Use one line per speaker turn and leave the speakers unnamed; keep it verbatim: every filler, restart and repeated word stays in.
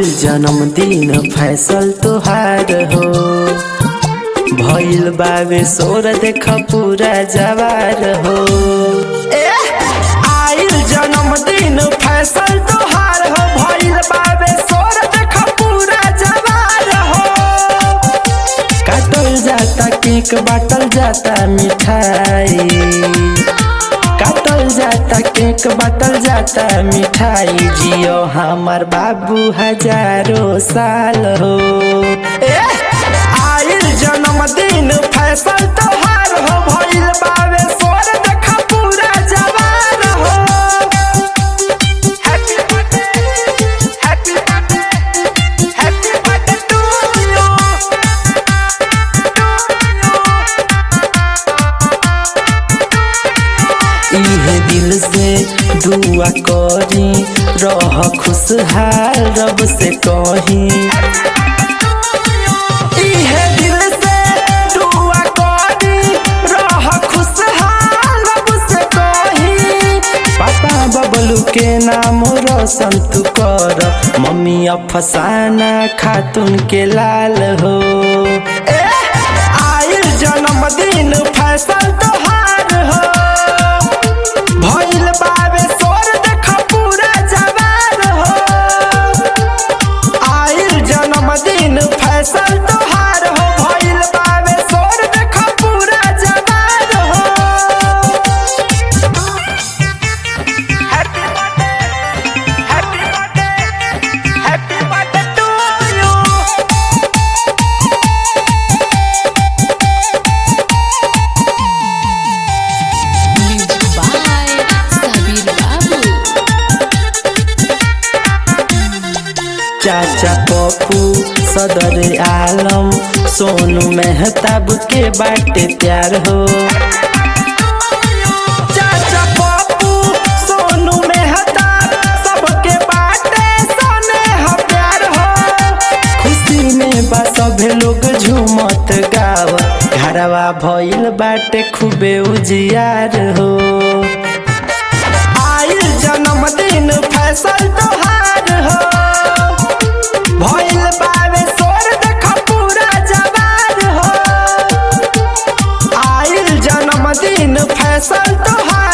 आइल जन्मदिन फैसल तोहार हो, भइल बावे सोर देख पूरा जवार हो। ए आइल जन्मदिन फैसल तोहार हो, भइल बावे सोर देख पूरा जवार हो। काटल जाता केक बाटल जाता मिठाई, काटल जाता केक बाटल जाता मिठाई, जियो हमार बाबू हजारों साल हो। ए आइल जन्मदिन फैसल तोहार हो, भइल बावे सोर देख पूरा जवार हो। Happy birthday happy birthday happy birthday to you. इहे दिल से दुआ करी रह खुशहाल रब से कही, इहे दिल से दुआ करी रह खुशहाल रब से कही। पापा बबलू के नाम रोशन तू कर, मम्मी अफसाना खातून के लाल हो। ए आइल जन्मदिन फैसल तोहार हो, भइल बावे सोर देख पूरा जवार हो। आइल जन्मदिन फैसल तोहार हो, भइल बावे सोर देख पूरा जवार हो। Happy birthday happy birthday happy birthday to you. चाचा पप्पू सदर आलम सोनू मेहताब के बाटे प्यार हो। चाचा पप्पू सोनू मेहताब सबके बाटे स्नेह प्यार हो। खुशी में बा सभे लोग झूमत गावत, घरवा भइल बाटे खूबे उजियार हो। आइल जन्मदिन फैसल तोहार हो, भइल बावे सोर देख पूरा जवार हो। आइल जन्मदिन फैसल तोहार